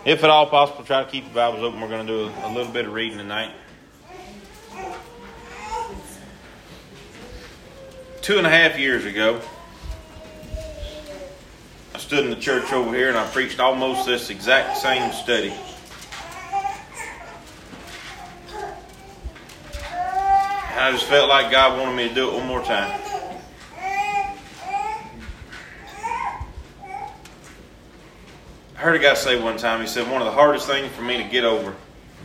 If at all possible, try to keep your Bibles open. We're going to do a little bit of reading tonight. 2.5 years ago, I stood in the church over here and I preached almost this exact same study. And I just felt like God wanted me to do it one more time. I heard a guy say one time, he said, one of the hardest things for me to get over,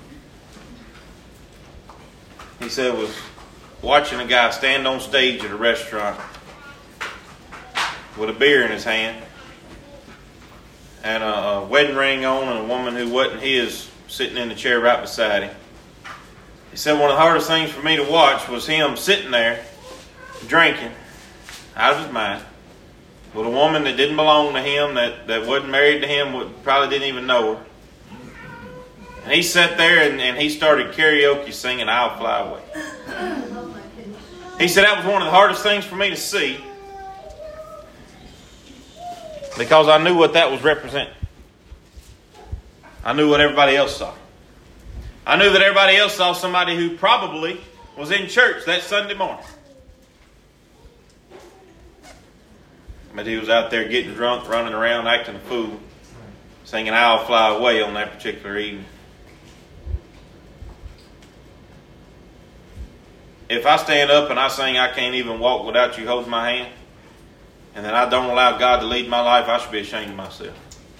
he said, was watching a guy stand on stage at a restaurant with a beer in his hand and a wedding ring on and a woman who wasn't his sitting in the chair right beside him. He said one of the hardest things for me to watch was him sitting there drinking out of his mind with a woman that didn't belong to him, that wasn't married to him, probably didn't even know her. And he sat there and he started karaoke singing I'll Fly Away. He said that was one of the hardest things for me to see because I knew what that was representing. I knew what everybody else saw. I knew that everybody else saw somebody who probably was in church that Sunday morning. But he was out there getting drunk, running around, acting a fool, singing I'll Fly Away on that particular evening. If I stand up and I sing I Can't Even Walk Without You Holding My Hand, and then I don't allow God to lead my life, I should be ashamed of myself.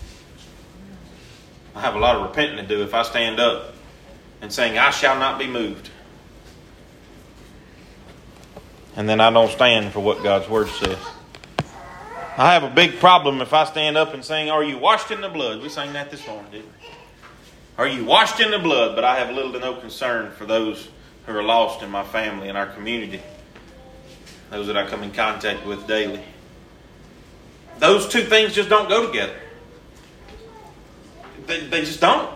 I have a lot of repenting to do if I stand up and sing I Shall Not Be Moved, and then I don't stand for what God's Word says. I have a big problem if I stand up and sing, Are You Washed in the Blood? We sang that this morning, didn't we? Are you washed in the blood? But I have little to no concern for those who are lost in my family and our community. Those that I come in contact with daily. Those two things just don't go together. They just don't.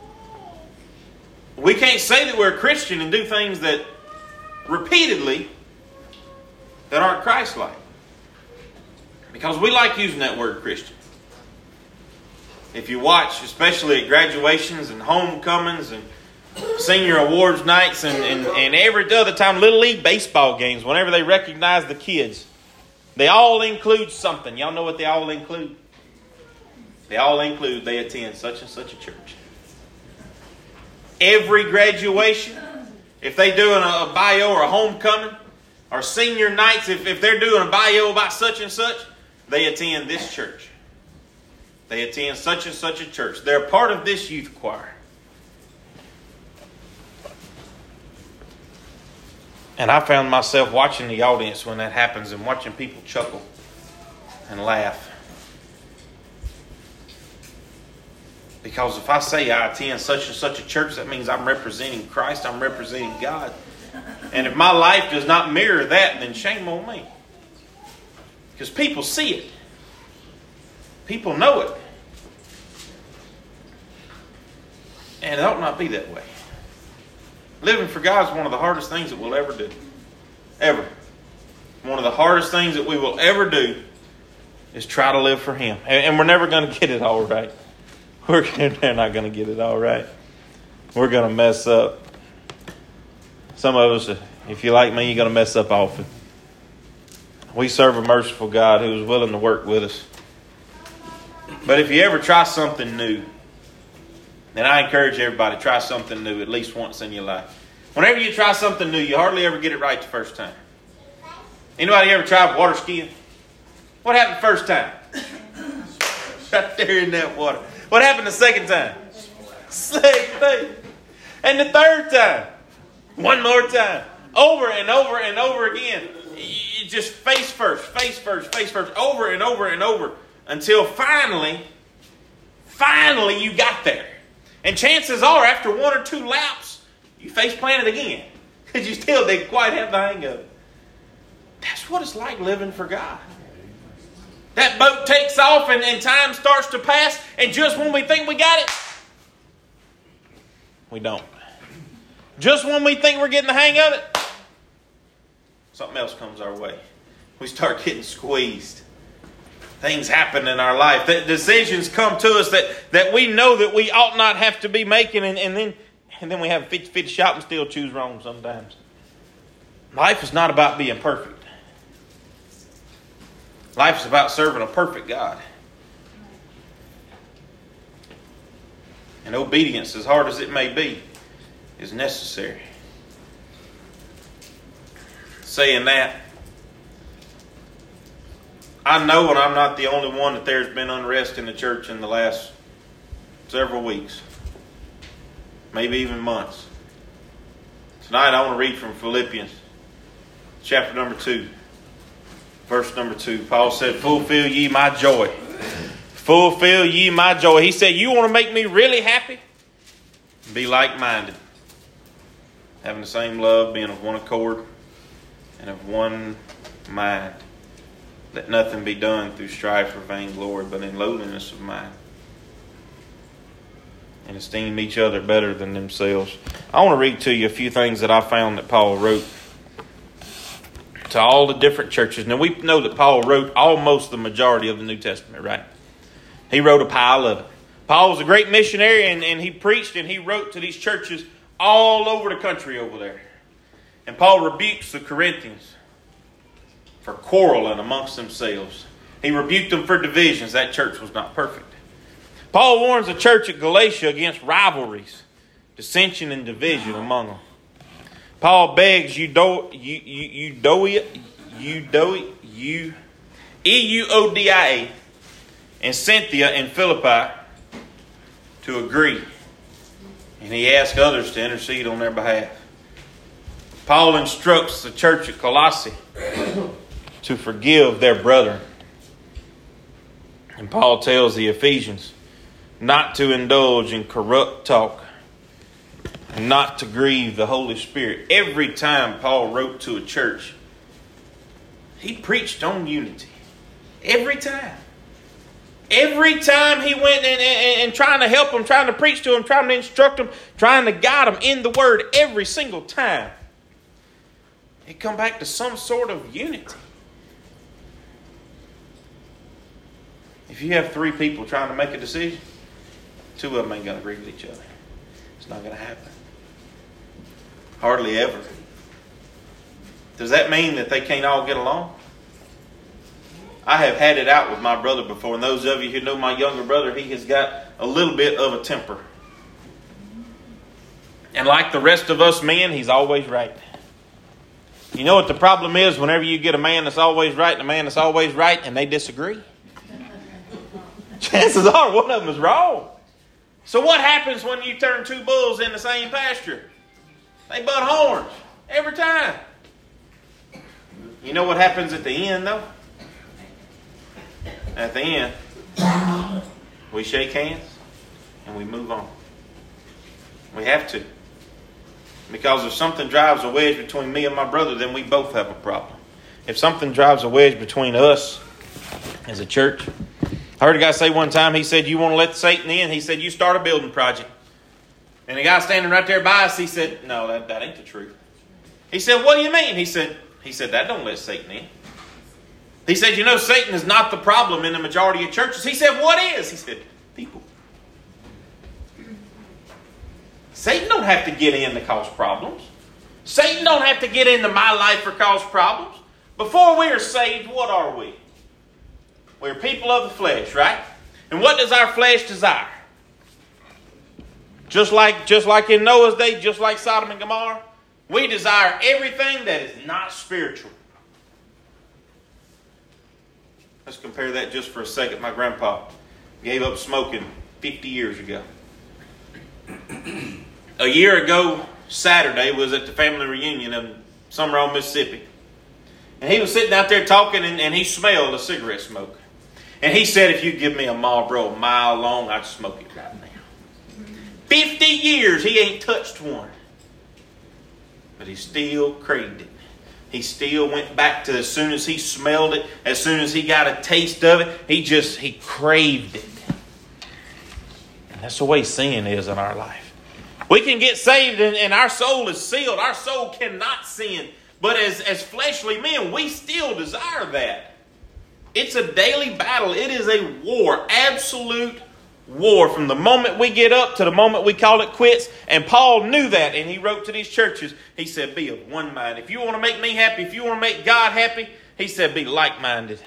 We can't say that we're a Christian and do things that repeatedly that aren't Christ-like. Because we like using that word Christian. If you watch, especially at graduations and homecomings and senior awards nights and every other time, Little League baseball games, whenever they recognize the kids, they all include something. Y'all know what they all include? They all include they attend such and such a church. Every graduation, if they're doing a bio or a homecoming, or senior nights, if they're doing a bio about such and such, they attend this church. They attend such and such a church. They're part of this youth choir. And I found myself watching the audience when that happens and watching people chuckle and laugh. Because if I say I attend such and such a church, that means I'm representing Christ, I'm representing God. And if my life does not mirror that, then shame on me. Because people see it. People know it. And it ought not be that way. Living for God is one of the hardest things that we'll ever do. Ever. One of the hardest things that we will ever do is try to live for Him. And we're never going to get it all right. They're not going to get it all right. We're going to mess up. Some of us, if you're like me, you're going to mess up often. We serve a merciful God who is willing to work with us. But if you ever try something new, then I encourage everybody to try something new at least once in your life. Whenever you try something new, you hardly ever get it right the first time. Anybody ever tried water skiing? What happened the first time? Right there in that water. What happened the second time? Same thing. And the third time? One more time. Over and over and over again. You just face first, over and over and over. Until finally you got there. And chances are, after one or two laps, you face planted again. Because you still didn't quite have the hang of it. That's what it's like living for God. That boat takes off and time starts to pass. And just when we think we got it, we don't. Just when we think we're getting the hang of it, something else comes our way. We start getting squeezed. things happen in our life. That decisions come to us that we know that we ought not have to be making, and then we have a 50-50 shot and still choose wrong sometimes. Life is not about being perfect. Life is about serving a perfect God. And obedience, as hard as it may be, is necessary. Saying that, I know, and I'm not the only one, that there's been unrest in the church in the last several weeks, maybe even months. Tonight I want to read from Philippians chapter number 2, verse number 2. Paul said, fulfill ye my joy. Fulfill ye my joy. He said, you want to make me really happy? Be like-minded. Having the same love, being of one accord, and of one mind. Let nothing be done through strife or vainglory, but in lowliness of mind. And esteem each other better than themselves. I want to read to you a few things that I found that Paul wrote to all the different churches. Now we know that Paul wrote almost the majority of the New Testament, right? He wrote a pile of it. Paul was a great missionary, and he preached and he wrote to these churches all over the country over there. And Paul rebukes the Corinthians for quarreling amongst themselves. He rebuked them for divisions. That church was not perfect. Paul warns the church at Galatia against rivalries, dissension, and division among them. Paul begs Euodia and Cynthia in Philippi to agree. And he asks others to intercede on their behalf. Paul instructs the church at Colossae to forgive their brethren. And Paul tells the Ephesians not to indulge in corrupt talk and not to grieve the Holy Spirit. Every time Paul wrote to a church, he preached on unity. Every time. Every time he went and trying to help them, trying to preach to them, trying to instruct them, trying to guide them in the Word, every single time, it come back to some sort of unity. If you have 3 people trying to make a decision, 2 of them ain't going to agree with each other. It's not going to happen. Hardly ever. Does that mean that they can't all get along? I have had it out with my brother before, and those of you who know my younger brother, he has got a little bit of a temper. And like the rest of us men, he's always right. You know what the problem is whenever you get a man that's always right and a man that's always right and they disagree? Chances are one of them is wrong. So what happens when you turn 2 bulls in the same pasture? They butt horns every time. You know what happens at the end, though? At the end, we shake hands and we move on. We have to. Because if something drives a wedge between me and my brother, then we both have a problem. If something drives a wedge between us as a church, I heard a guy say one time, he said, you want to let Satan in? He said, you start a building project. And the guy standing right there by us, he said, no, that ain't the truth. He said, what do you mean? He said, that don't let Satan in. He said, you know, Satan is not the problem in the majority of churches. He said, what is? He said, people. Satan don't have to get in to cause problems. Satan don't have to get into my life or cause problems. Before we are saved, what are we? We're people of the flesh, right? And what does our flesh desire? Just like in Noah's day, just like Sodom and Gomorrah, we desire everything that is not spiritual. Let's compare that just for a second. My grandpa gave up smoking 50 years ago. A year ago, Saturday, was at the family reunion in Summerall, Mississippi. And he was sitting out there talking, and he smelled a cigarette smoke. And he said, if you give me a Marlboro a mile long, I'd smoke it right now. 50 years, he ain't touched one. But he still craved it. He still went back to, as soon as he smelled it, as soon as he got a taste of it, he craved it. And that's the way sin is in our life. We can get saved and our soul is sealed. Our soul cannot sin. But as fleshly men, we still desire that. It's a daily battle. It is a war, absolute war, from the moment we get up to the moment we call it quits. And Paul knew that, and he wrote to these churches. He said, be of one mind. If you want to make me happy, if you want to make God happy, he said, be like-minded.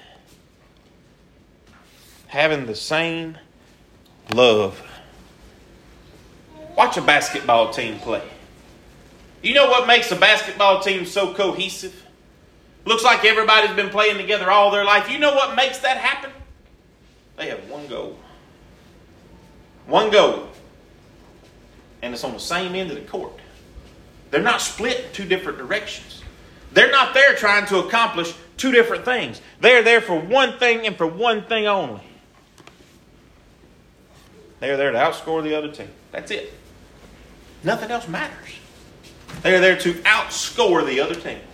Having the same love. Watch a basketball team play. You know what makes a basketball team so cohesive? Looks like everybody's been playing together all their life. You know what makes that happen? They have one goal. One goal. And it's on the same end of the court. They're not split in two different directions. They're not there trying to accomplish two different things. They're there for one thing and for one thing only. They're there to outscore the other team. That's it. Nothing else matters. They're there to outscore the other team.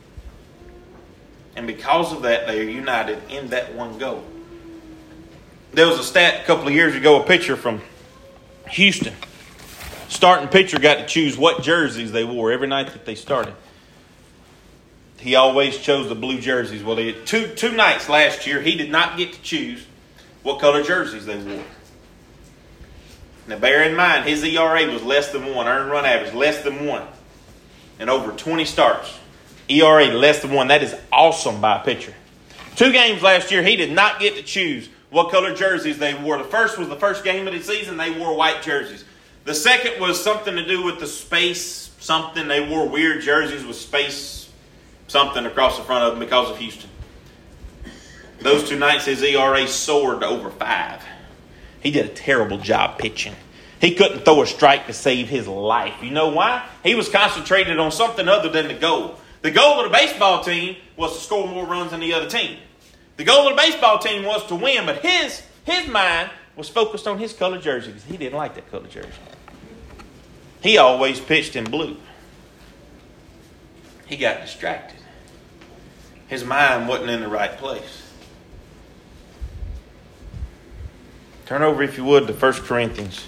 And because of that, they are united in that one goal. There was a stat a couple of years ago, a pitcher from Houston. Starting pitcher got to choose what jerseys they wore every night that they started. He always chose the blue jerseys. Well, he had two nights last year, he did not get to choose what color jerseys they wore. Now, bear in mind, his ERA was less than 1. Earned run average, less than 1. And over 20 starts. ERA less than 1. That is awesome by a pitcher. 2 games last year, he did not get to choose what color jerseys they wore. The first was the first game of the season. They wore white jerseys. The second was something to do with the space something. They wore weird jerseys with space something across the front of them because of Houston. Those 2 nights, his ERA soared to over 5. He did a terrible job pitching. He couldn't throw a strike to save his life. You know why? He was concentrated on something other than the goal. The goal of the baseball team was to score more runs than the other team. The goal of the baseball team was to win, but his mind was focused on his color jersey because he didn't like that color jersey. He always pitched in blue. He got distracted. His mind wasn't in the right place. Turn over, if you would, to 1 Corinthians.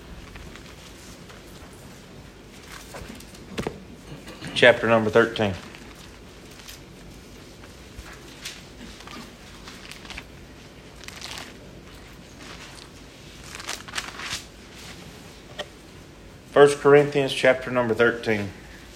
Chapter number 13. First Corinthians chapter number 13.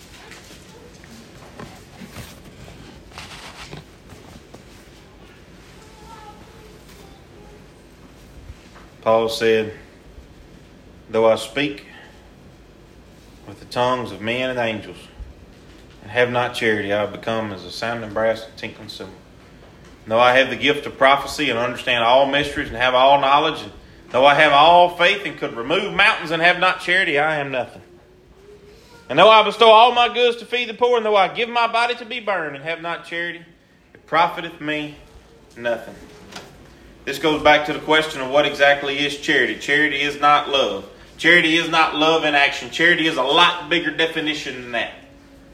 Paul said, though I speak with the tongues of men and angels, and have not charity, I have become as a sounding brass and tinkling cymbal. Though I have the gift of prophecy and understand all mysteries and have all knowledge, and though I have all faith and could remove mountains and have not charity, I am nothing. And though I bestow all my goods to feed the poor, and though I give my body to be burned and have not charity, it profiteth me nothing. This goes back to the question of what exactly is charity. Charity is not love. Charity is not love in action. Charity is a lot bigger definition than that.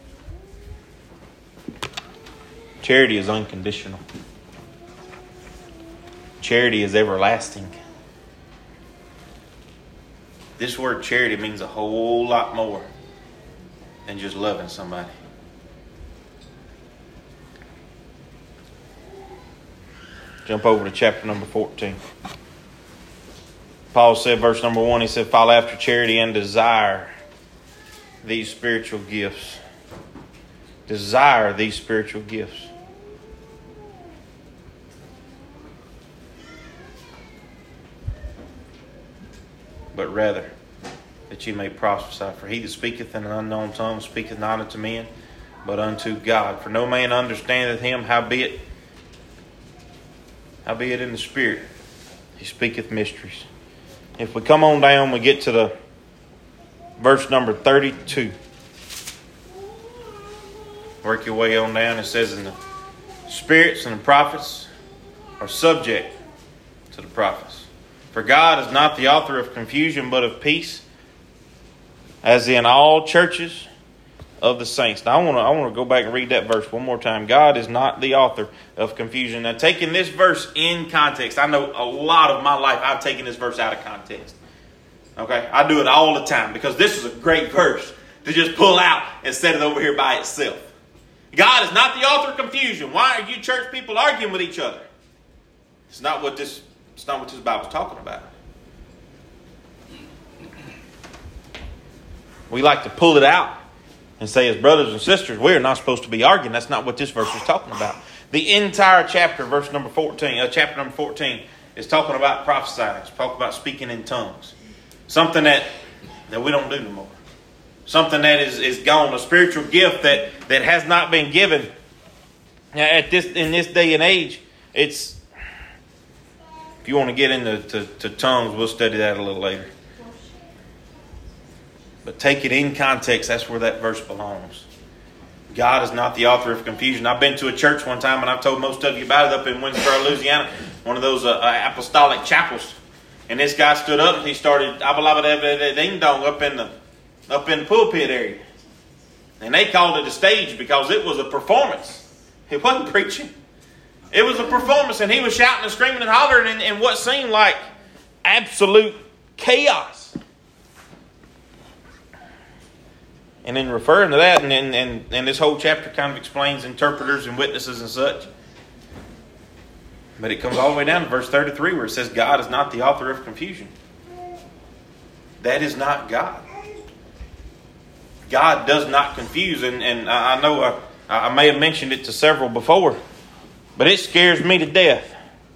Charity is unconditional. Charity is everlasting. This word charity means a whole lot more than just loving somebody. Jump over to chapter number 14. Paul said, verse number 1, he said, follow after charity and desire these spiritual gifts. Desire these spiritual gifts. But rather that ye may prophesy. For he that speaketh in an unknown tongue speaketh not unto men, but unto God. For no man understandeth him, howbeit in the Spirit he speaketh mysteries. If we come on down, we get to the verse number 32. Work your way on down. It says, and the spirits and the prophets are subject to the prophets. For God is not the author of confusion, but of peace, as in all churches of the saints. Now, I want to go back and read that verse one more time. God is not the author of confusion. Now, taking this verse in context, I know a lot of my life I've taken this verse out of context. Okay? I do it all the time because this is a great verse to just pull out and set it over here by itself. God is not the author of confusion. Why are you church people arguing with each other? It's not what this Bible's talking about. We like to pull it out and say, as brothers and sisters, we are not supposed to be arguing. That's not what this verse is talking about. The entire chapter, chapter number 14, is talking about prophesying. It's talking about speaking in tongues. Something that we don't do anymore. Something that is gone. A spiritual gift that has not been given in this day and age. If you want to get into tongues, we'll study that a little later. But take it in context. That's where that verse belongs. God is not the author of confusion. I've been to a church one time, and I've told most of you about it, up in Winsboro, Louisiana, one of those apostolic chapels. And this guy stood up and he started ding dong up in the pulpit area. And they called it a stage because it was a performance. It wasn't preaching. It was a performance, and he was shouting and screaming and hollering in what seemed like absolute chaos. And in referring to that, and this whole chapter kind of explains interpreters and witnesses and such. But it comes all the way down to verse 33 where it says God is not the author of confusion. That is not God. God does not confuse. And I know I may have mentioned it to several before, but it scares me to death.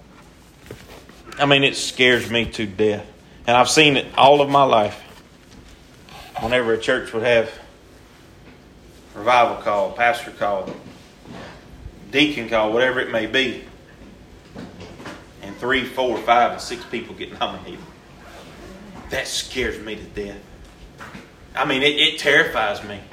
I mean, it scares me to death. And I've seen it all of my life. Whenever a church would have revival call, pastor call, deacon call, whatever it may be, and 3, 4, 5, and 6 people get nominated. That scares me to death. I mean, it terrifies me.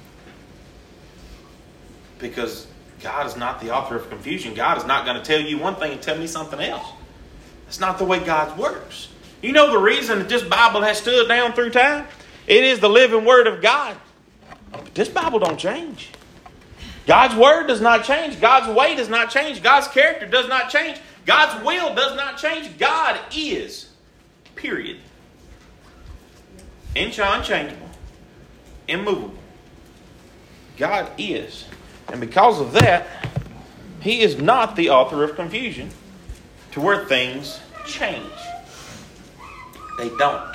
Because God is not the author of confusion. God is not going to tell you one thing and tell me something else. That's not the way God works. You know the reason that this Bible has stood down through time? It is the living Word of God. But this Bible don't change. God's Word does not change. God's way does not change. God's character does not change. God's will does not change. God is. Period. Unchangeable. Immovable. God is. And because of that, He is not the author of confusion to where things change. They don't.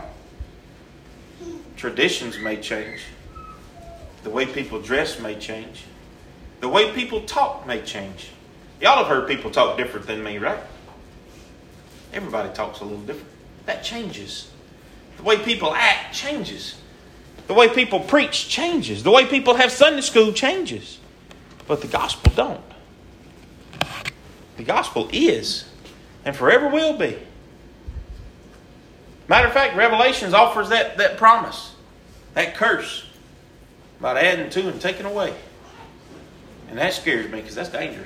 Traditions may change. The way people dress may change. The way people talk may change. Y'all have heard people talk different than me, right? Everybody talks a little different. That changes. The way people act changes. The way people preach changes. The way people have Sunday school changes. But the gospel don't. The gospel is and forever will be. Matter of fact, Revelations offers that promise, that curse, about adding to and taking away. And that scares me because that's dangerous.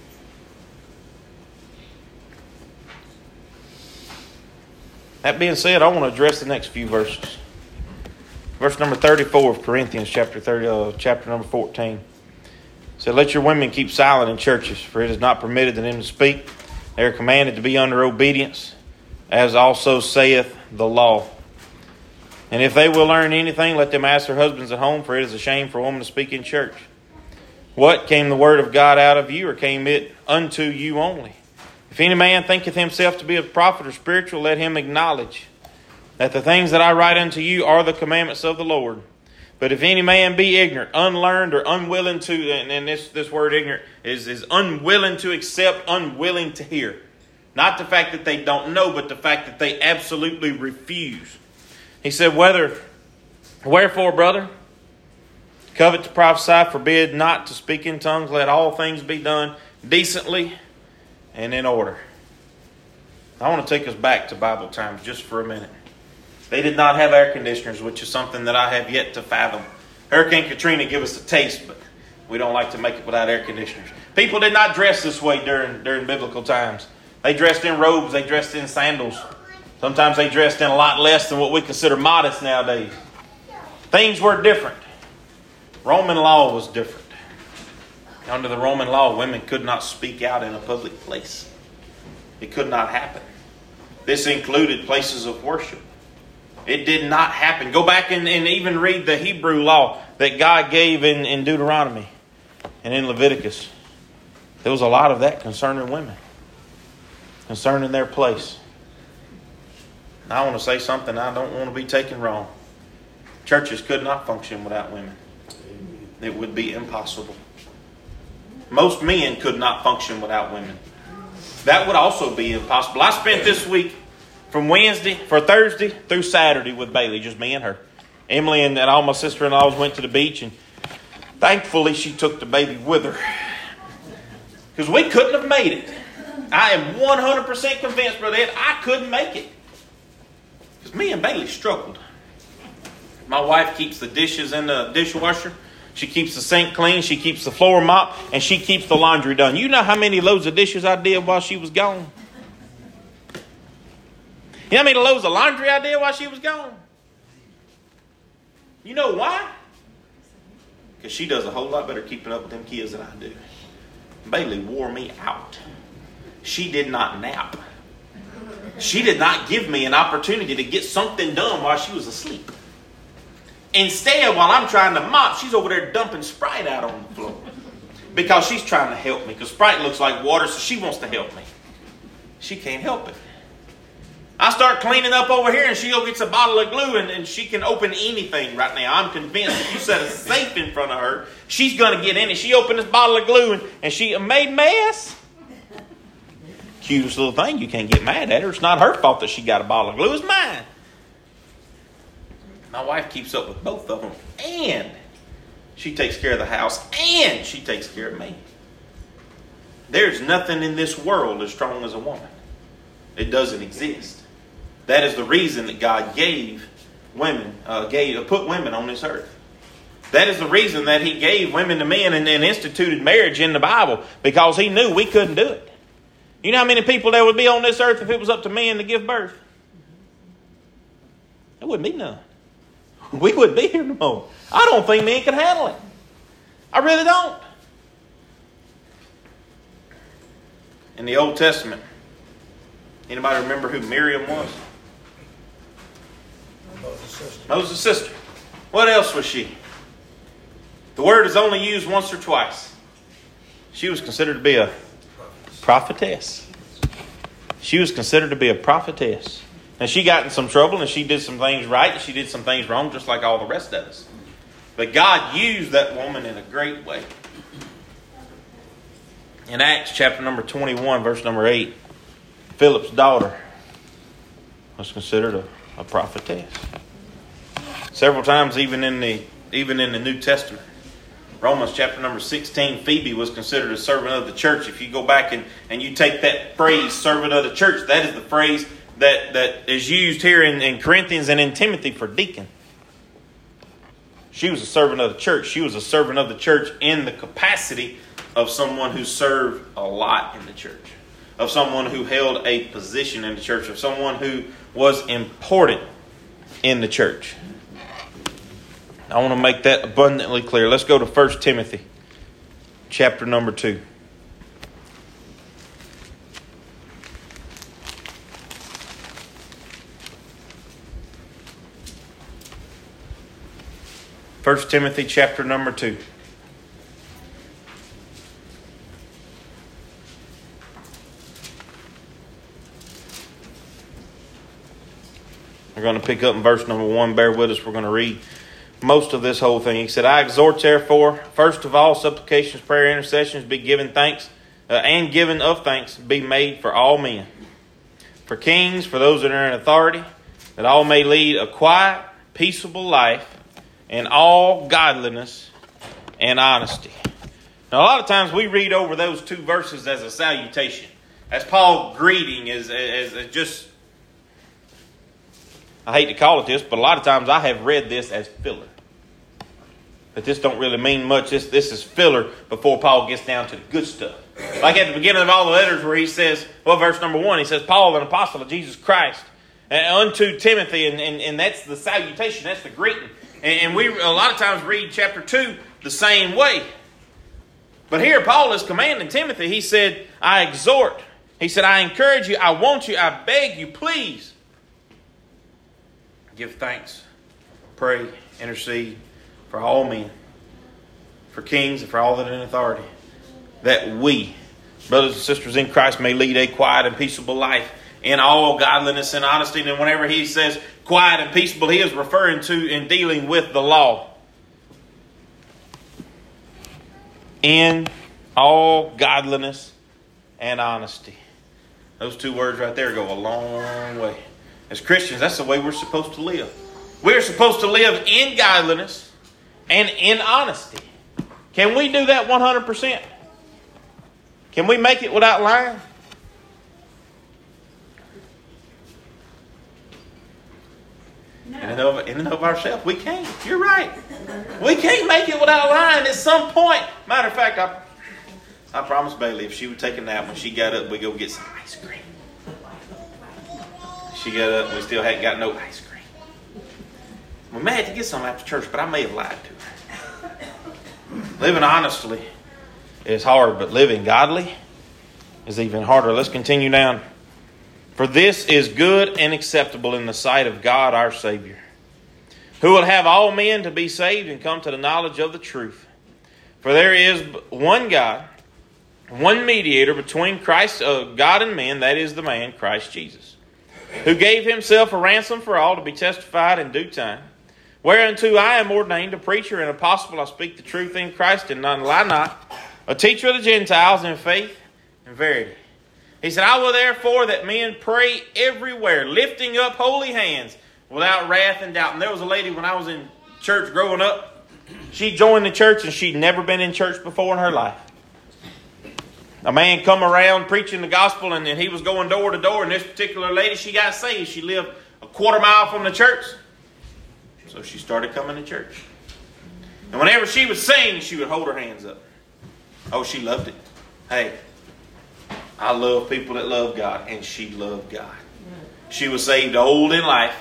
That being said, I want to address the next few verses. Verse number 34 of Corinthians chapter number 14. It said, "Let your women keep silent in churches, for it is not permitted to them to speak. They are commanded to be under obedience, as also saith the law. And if they will learn anything, let them ask their husbands at home, for it is a shame for a woman to speak in church. What, came the word of God out of you, or came it unto you only? If any man thinketh himself to be a prophet or spiritual, let him acknowledge that the things that I write unto you are the commandments of the Lord. But if any man be ignorant, unlearned, or unwilling to," and this word ignorant is unwilling to accept, unwilling to hear. Not the fact that they don't know, but the fact that they absolutely refuse. He said, "Wherefore, brother, covet to prophesy, forbid not to speak in tongues, let all things be done decently and in order." I want to take us back to Bible times just for a minute. They did not have air conditioners, which is something that I have yet to fathom. Hurricane Katrina gave us a taste, but we don't like to make it without air conditioners. People did not dress this way during biblical times. They dressed in robes. They dressed in sandals. Sometimes they dressed in a lot less than what we consider modest nowadays. Things were different. Roman law was different. Under the Roman law, women could not speak out in a public place. It could not happen. This included places of worship. It did not happen. Go back and even read the Hebrew law that God gave in Deuteronomy and in Leviticus. There was a lot of that concerning women. concerning their place. And I want to say something I don't want to be taken wrong. Churches could not function without women. It would be impossible. Most men could not function without women. That would also be impossible. I spent this week from Thursday through Saturday with Bailey, just me and her. Emily and all my sister-in-laws went to the beach, and thankfully she took the baby with her. Because we couldn't have made it. I am 100% convinced, Brother Ed, I couldn't make it. Because me and Bailey struggled. My wife keeps the dishes in the dishwasher. She keeps the sink clean. She keeps the floor mopped. And she keeps the laundry done. You know how many loads of dishes I did while she was gone? You know how many loads of laundry I did while she was gone? You know why? Because she does a whole lot better keeping up with them kids than I do. Bailey wore me out. She did not nap. She did not give me an opportunity to get something done while she was asleep. Instead, while I'm trying to mop, she's over there dumping Sprite out on the floor. Because she's trying to help me. Because Sprite looks like water, so she wants to help me. She can't help it. I start cleaning up over here, and she gets a bottle of glue, and she can open anything right now. I'm convinced if you set a safe in front of her, she's going to get in it. She opened this bottle of glue, and she made mess. Cutest little thing. You can't get mad at her. It's not her fault that she got a bottle of glue. It's mine. My wife keeps up with both of them, and she takes care of the house, and she takes care of me. There's nothing in this world as strong as a woman. It doesn't exist. That is the reason that God gave women, put women on this earth. That is the reason that He gave women to men and instituted marriage in the Bible, because He knew we couldn't do it. You know how many people there would be on this earth if it was up to men to give birth? There wouldn't be none. We wouldn't be here no more. I don't think men can handle it. I really don't. In the Old Testament, anybody remember who Miriam was? Moses' sister. What else was she? The word is only used once or twice. She was considered to be a prophetess. She was considered to be a prophetess. And she got in some trouble, and she did some things right, and she did some things wrong, just like all the rest of us. But God used that woman in a great way. In Acts chapter number 21, verse number 8, Philip's daughter was considered a prophetess. Several times, even in the New Testament. Romans chapter number 16, Phoebe was considered a servant of the church. If you go back and you take that phrase, servant of the church, that is the phrase that is used here in Corinthians and in Timothy for deacon. She was a servant of the church. She was a servant of the church in the capacity of someone who served a lot in the church, of someone who held a position in the church, of someone who was important in the church. I want to make that abundantly clear. Let's go to 1 Timothy chapter number 2. First Timothy chapter number 2. We're going to pick up in verse number 1. Bear with us. We're going to read most of this whole thing. He said, I exhort therefore, first of all, supplications, prayer, intercessions, be given thanks, and given of thanks be made for all men, for kings, for those that are in authority, that all may lead a quiet, peaceable life, in all godliness and honesty. Now, a lot of times we read over those two verses as a salutation, as Paul greeting, as just, I hate to call it this, but a lot of times I have read this as filler. But this don't really mean much. This is filler before Paul gets down to the good stuff. Like at the beginning of all the letters where he says, well, verse number 1, he says, Paul, an apostle of Jesus Christ, unto Timothy, and that's the salutation, that's the greeting. And we a lot of times read chapter 2 the same way. But here Paul is commanding Timothy. He said, I exhort. He said, I encourage you. I want you. I beg you, please. Give thanks. Pray. Intercede for all men. For kings and for all that are in authority. That we brothers and sisters in Christ, may lead a quiet and peaceable life in all godliness and honesty. And whenever he says quiet and peaceable, he is referring to and dealing with the law. In all godliness and honesty. Those two words right there go a long way. As Christians, that's the way we're supposed to live. We're supposed to live in godliness and in honesty. Can we do that 100%? Can we make it without lying? No. In and of ourselves, we can't. You're right. We can't make it without lying at some point. Matter of fact, I promised Bailey if she would take a nap when she got up, we'd go get some ice cream. She got up and we still hadn't got no ice cream. We may have to get some after church, but I may have lied to her. Living honestly is hard, but living godly is even harder. Let's continue down. For this is good and acceptable in the sight of God our Savior, who will have all men to be saved and come to the knowledge of the truth. For there is one God, one mediator between Christ, God and men, that is the man, Christ Jesus, who gave himself a ransom for all to be testified in due time. Whereunto I am ordained a preacher and apostle. I speak the truth in Christ and none lie not. A teacher of the Gentiles in faith and verity. He said, I will therefore that men pray everywhere, lifting up holy hands without wrath and doubt. And there was a lady when I was in church growing up. She joined the church and she'd never been in church before in her life. A man come around preaching the gospel and he was going door to door. And this particular lady, she got saved. She lived a quarter mile from the church. So she started coming to church. And whenever she would sing, she would hold her hands up. Oh, she loved it. Hey, I love people that love God. And she loved God. She was saved old in life.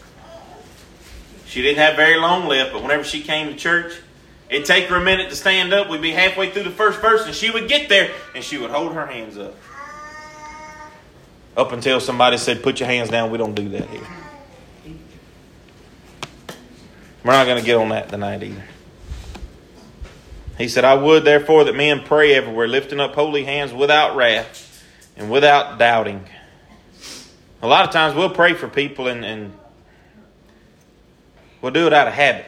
She didn't have very long left, but whenever she came to church, it'd take her a minute to stand up. We'd be halfway through the first verse, and she would get there, and she would hold her hands up. Up until somebody said, put your hands down. We don't do that here. We're not going to get on that tonight either. He said, I would therefore that men pray everywhere, lifting up holy hands without wrath and without doubting. A lot of times we'll pray for people and we'll do it out of habit.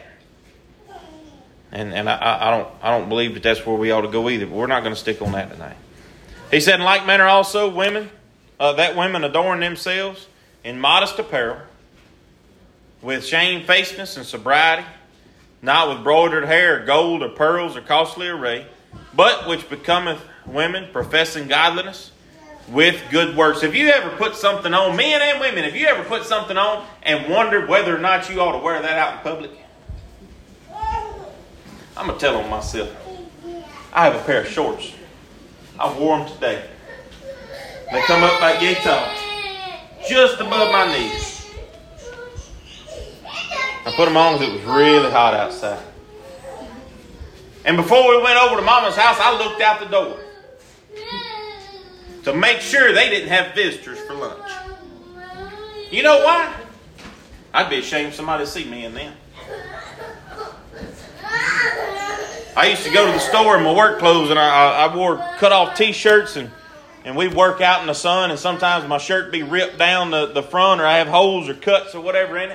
And I don't believe that that's where we ought to go either. But we're not going to stick on that tonight. He said, in like manner also women adorn themselves in modest apparel, with shamefacedness and sobriety, not with broidered hair or gold or pearls or costly array, but which becometh women professing godliness with good works. Have you ever put something on, men and women, have you ever put something on and wondered whether or not you ought to wear that out in public? I'm going to tell on myself. I have a pair of shorts. I wore them today. They come up like yay tall, just above my knees. I put them on because it was really hot outside. And before we went over to Mama's house, I looked out the door to make sure they didn't have visitors for lunch. You know why? I'd be ashamed somebody to see me in them. I used to go to the store in my work clothes and I wore cut-off T-shirts and we'd work out in the sun, and sometimes my shirt would be ripped down the front, or I have holes or cuts or whatever in it.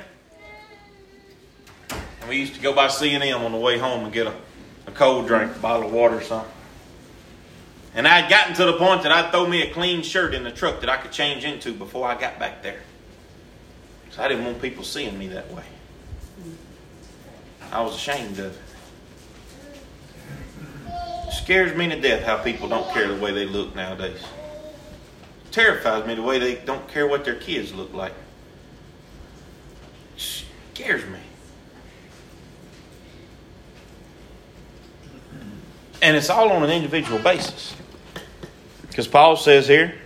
And we used to go by C&M on the way home and get a cold drink, a bottle of water or something. And I had gotten to the point that I'd throw me a clean shirt in the truck that I could change into before I got back there. So I didn't want people seeing me that way. I was ashamed of it. It scares me to death how people don't care the way they look nowadays. It terrifies me the way they don't care what their kids look like. It scares me. And it's all on an individual basis. Because Paul says here,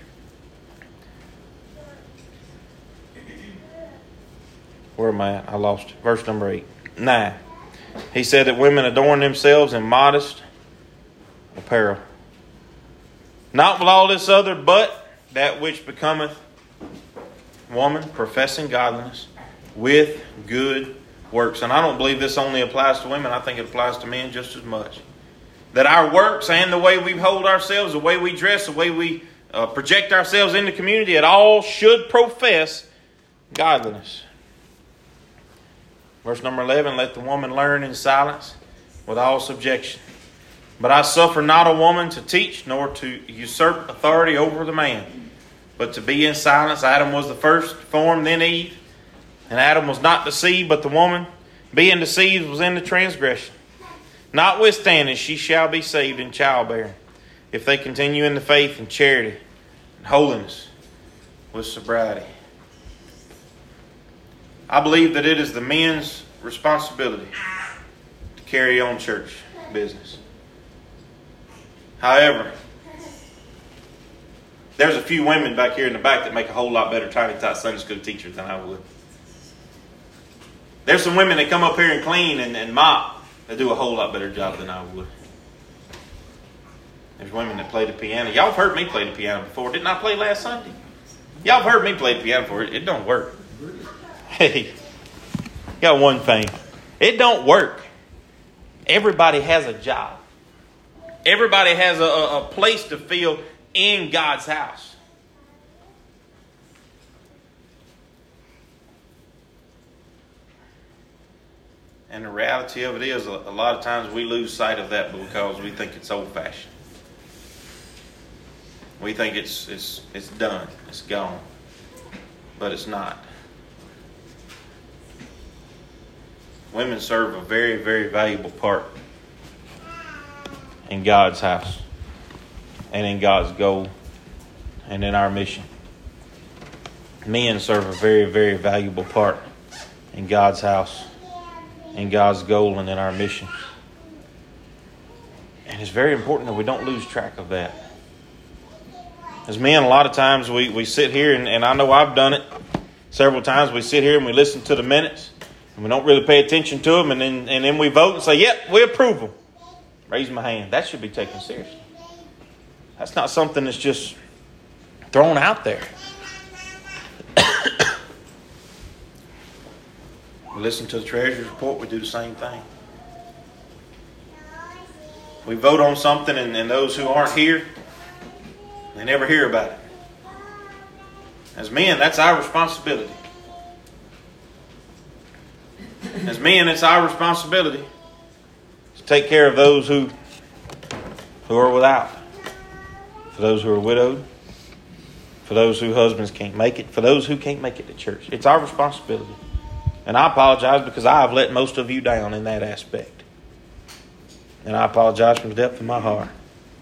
where am I at? I lost it. Verse number 9. He said that women adorn themselves in modest apparel. Not with all this other, but that which becometh woman professing godliness with good works. And I don't believe this only applies to women. I think it applies to men just as much. that our works and the way we hold ourselves, the way we dress, the way we project ourselves in the community, it all should profess godliness. Verse number 11, let the woman learn in silence with all subjection. But I suffer not a woman to teach, nor to usurp authority over the man, but to be in silence. Adam was the first formed, then Eve. And Adam was not deceived, but the woman, being deceived, was in the transgression. Notwithstanding, she shall be saved in childbearing, if they continue in the faith and charity and holiness with sobriety. I believe that it is the men's responsibility to carry on church business. However, there's a few women back here in the back that make a whole lot better tiny tot Sunday school teachers than I would. There's some women that come up here and clean and mop that do a whole lot better job than I would. There's women that play the piano. Y'all have heard me play the piano before. Didn't I play last Sunday? Y'all have heard me play the piano before. It don't work. Hey, got one thing. It don't work. Everybody has a job. Everybody has a place to fill in God's house. And the reality of it is, a lot of times we lose sight of that because we think it's old-fashioned. We think it's done. It's gone. But it's not. Women serve a very, very valuable part in God's house and in God's goal and in our mission. Men serve a very, very valuable part in God's house, in God's goal, and in our mission. And it's very important that we don't lose track of that. As men, a lot of times we sit here, and I know I've done it several times. We sit here and we listen to the minutes, and we don't really pay attention to them, and then we vote and say, yep, we approve them. Raise my hand. That should be taken seriously. That's not something that's just thrown out there. We listen to the treasurer's report, we do the same thing. We vote on something, and those who aren't here, they never hear about it. As men, that's our responsibility. As men, it's our responsibility to take care of those who are without. For those who are widowed. For those whose husbands can't make it. For those who can't make it to church. It's our responsibility. And I apologize because I have let most of you down in that aspect. And I apologize from the depth of my heart.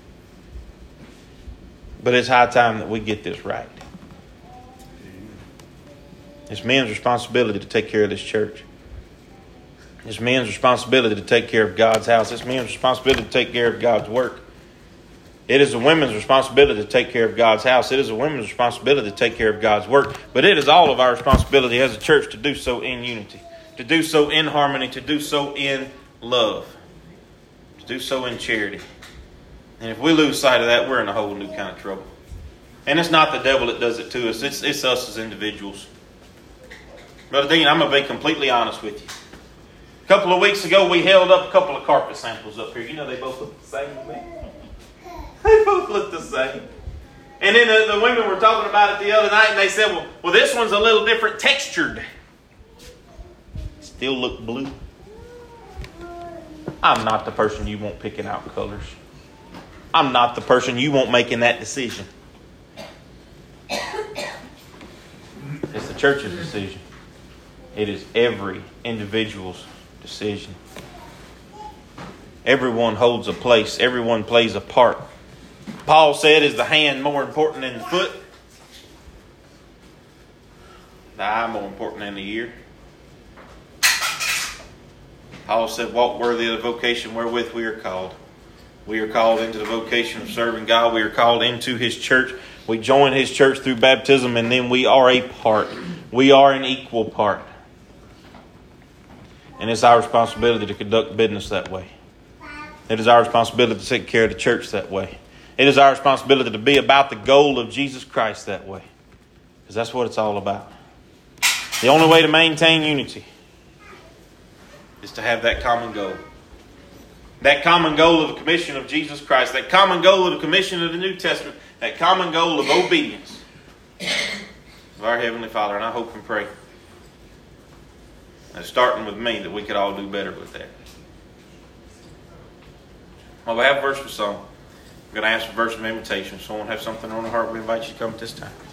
But it's high time that we get this right. It's men's responsibility to take care of this church. It's men's responsibility to take care of God's house. It's men's responsibility to take care of God's work. It is the women's responsibility to take care of God's house. It is the women's responsibility to take care of God's work. But it is all of our responsibility as a church to do so in unity, to do so in harmony, to do so in love, to do so in charity. And if we lose sight of that, we're in a whole new kind of trouble. And it's not the devil that does it to us. It's us as individuals. Brother Dean, I'm going to be completely honest with you. A couple of weeks ago, we held up a couple of carpet samples up here. You know they both look the same to me. They both look the same. And then the women were talking about it the other night, and they said, well, this one's a little different textured. Still look blue. I'm not the person you want picking out colors. I'm not the person you want making that decision. It's the church's decision. It is every individual's decision. Everyone holds a place. Everyone plays a part. Paul said, is the hand more important than the foot? The eye more important than the ear? Paul said, walk worthy of the vocation wherewith we are called. We are called into the vocation of serving God. We are called into His church. We join His church through baptism, and then we are a part. We are an equal part. And it's our responsibility to conduct business that way. It is our responsibility to take care of the church that way. It is our responsibility to be about the goal of Jesus Christ that way. Because that's what it's all about. The only way to maintain unity is to have that common goal. That common goal of the commission of Jesus Christ, that common goal of the commission of the New Testament, that common goal of obedience of our Heavenly Father. And I hope and pray, and starting with me, that we could all do better with that. Well, we have a verse for song. I'm going to ask for a verse of invitation. If someone has something on their heart, we invite you to come at this time.